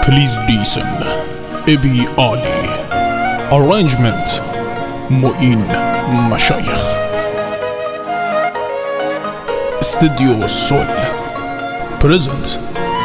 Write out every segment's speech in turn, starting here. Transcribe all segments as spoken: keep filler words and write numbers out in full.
Please listen. ابی عالی. Arrangement معین مشایخ. استودیو سول Present.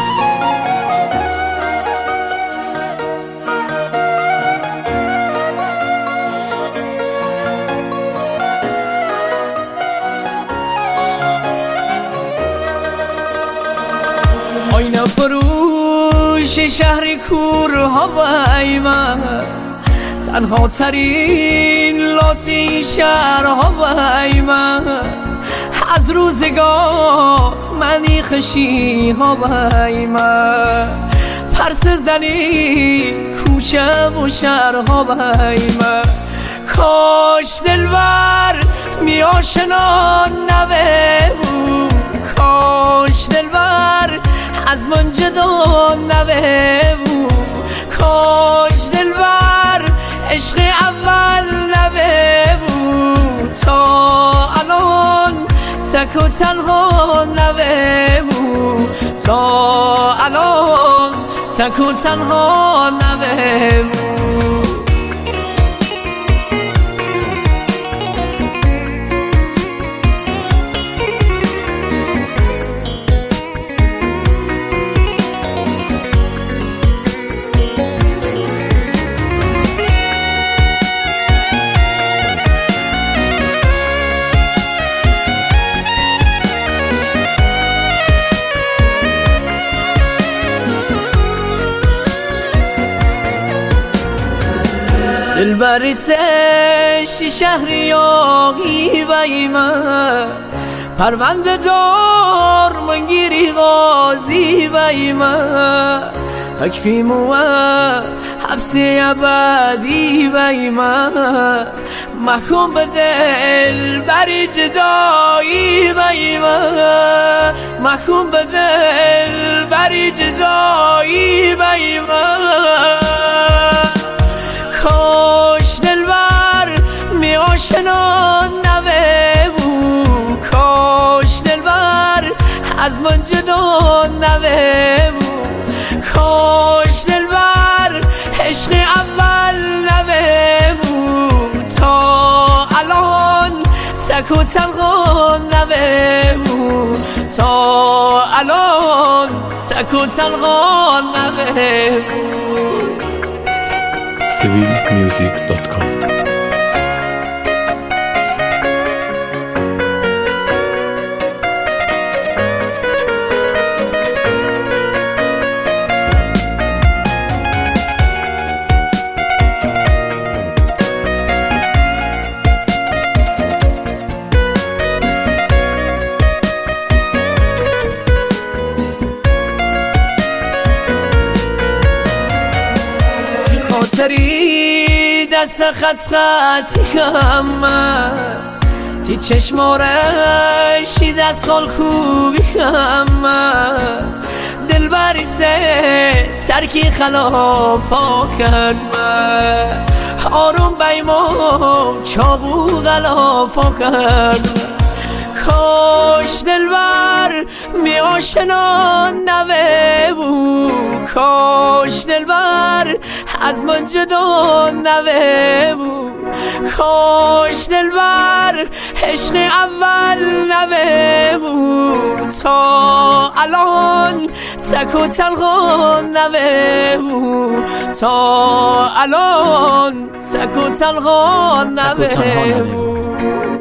آینه فروش شهر کورها وای من، تنها ترین لاتی شهرها وای من، از روزگار منی خشی ها وای من، پرس زنی کوچه و شهرها وای من. کاش دلبر می آشنان نوه بود، کاش دلبر از من جدا نوه بود، کاش دلبر عشق اول نوه بود، تا الان تک و تنها نوه بود، تا الان تک و تنها نوه بود. دلبر سش شهریاری وای من، پرونده دار منگیری غازی وای من، حکفیم و حبس ابدی وای من، محکوم به دلبر جدایی وای من، محکوم به دلبر جدایی وای من. کاش دلبر می آشنان نوه بود، کاش دلبر از من جدا نوه بود، کاش دلبر عشق اول نوه بود، تا الان تک و تنها نوه بود، تا الان تک و تنها نوه بود. سویل میوزیک دات کام. سری دست خط خطی هم تی چشمارشی دست خال خوبی هم دلبری سه ترکی خلافا کرد من، آروم بیما چابو غلافا کرد. کاش دلبر می آشنان نوه بود، کاش دلبر از من جدا نوه بود، کاش دلبر عشق اول نوه بود، تا الان تک و تنها نوه بود، تا الان تک و تنها نوه بود.